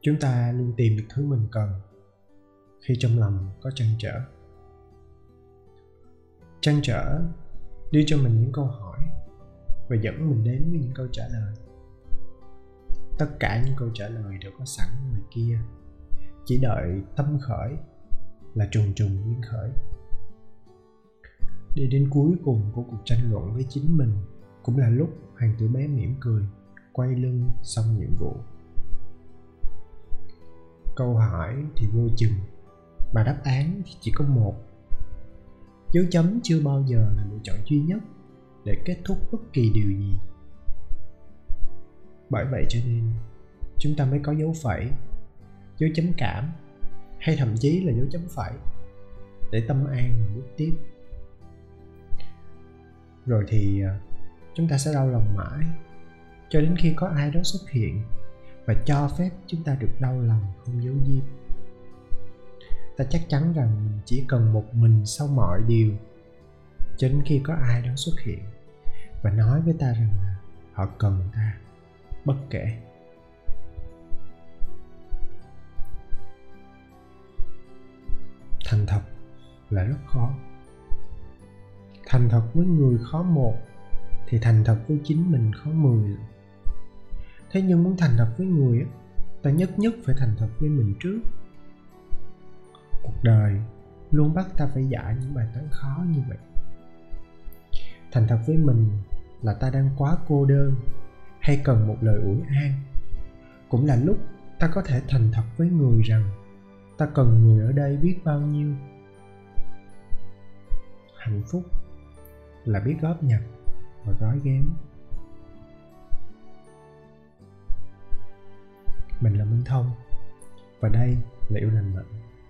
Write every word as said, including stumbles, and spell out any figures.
Chúng ta luôn tìm được thứ mình cần khi trong lòng có trăn trở. Trăn trở đưa cho mình những câu hỏi và dẫn mình đến với những câu trả lời. Tất cả những câu trả lời đều có sẵn ngoài kia, chỉ đợi tâm khởi là trùng trùng duyên khởi. Đi đến cuối cùng của cuộc tranh luận với chính mình cũng là lúc hoàng tử bé mỉm cười, quay lưng xong nhiệm vụ. Câu hỏi thì vô chừng, mà đáp án thì chỉ có một. Dấu chấm chưa bao giờ là lựa chọn duy nhất để kết thúc bất kỳ điều gì. Bởi vậy cho nên chúng ta mới có dấu phẩy, dấu chấm cảm, hay thậm chí là dấu chấm phẩy, để tâm an mà bước tiếp. Rồi thì chúng ta sẽ đau lòng mãi, cho đến khi có ai đó xuất hiện và cho phép chúng ta được đau lòng không giấu diếm. Ta chắc chắn rằng mình chỉ cần một mình sau mọi điều, cho đến khi có ai đó xuất hiện và nói với ta rằng là họ cần ta, bất kể. Thành thật là rất khó. Thành thật với người khó một, thì thành thật với chính mình khó mười. Thế nhưng muốn thành thật với người, ta nhất nhất phải thành thật với mình trước. Cuộc đời luôn bắt ta phải giải những bài toán khó như vậy. Thành thật với mình là ta đang quá cô đơn, hay cần một lời ủi an. Cũng là lúc ta có thể thành thật với người rằng ta cần người ở đây biết bao nhiêu. Hạnh phúc là biết góp nhặt và gói ghém. Mình là Minh Thông, và đây là Yêu Lành Mạnh.